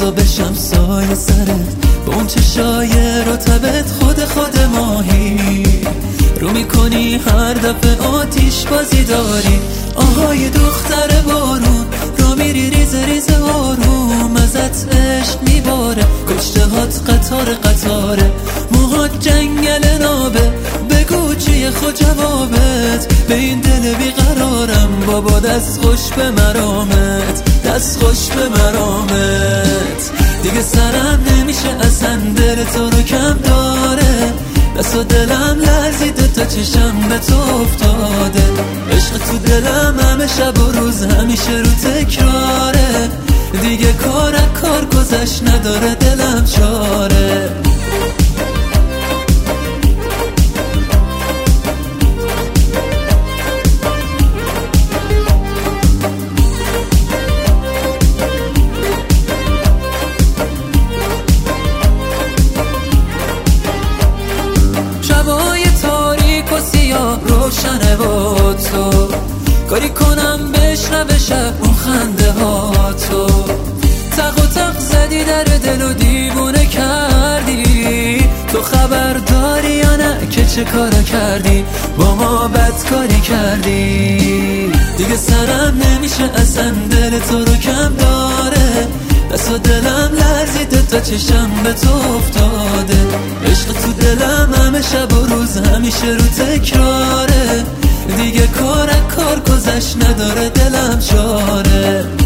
بزا بشم سایه سرت با اون چشای رطبت، خود ماهی رو میکنی هر دفعه آتیش بازی داری. آهای دختر بارون رو میری ریز آروم، ازت عشق میباره کشته هات قطاره، موهات جنگل نابه، بگو چیه خود جوابت به این دل بیقرارم. بابا دست خوش به مرامت، دست خوش به مرامت. دیگه سرم نمیشه اصلا دل تو رو کم داره، دست و دلم لرزیده تا چشم به تو افتاده. عشق تو دلم همه شب و روز همیشه رو تکراره، دیگه کار گذشت نداره دلم چاره. شبای تاریک و سیاه روشنه با تو، کاری کنم بشنوه شب اون خنده ها تو. تق زدی در دل و دیوونه کردی، تو خبر داری یا نه که چه کارا کردی با ما بدکاری کردی. دیگه سرم نمیشه اصلا دل تو رو کم داره، دست و دلم لرزیده تا چشم به تو افتاده. عشق تو دلم همه شب و روز همیشه رو تکراره، دیگه کار گذشت نداره دلم چاره.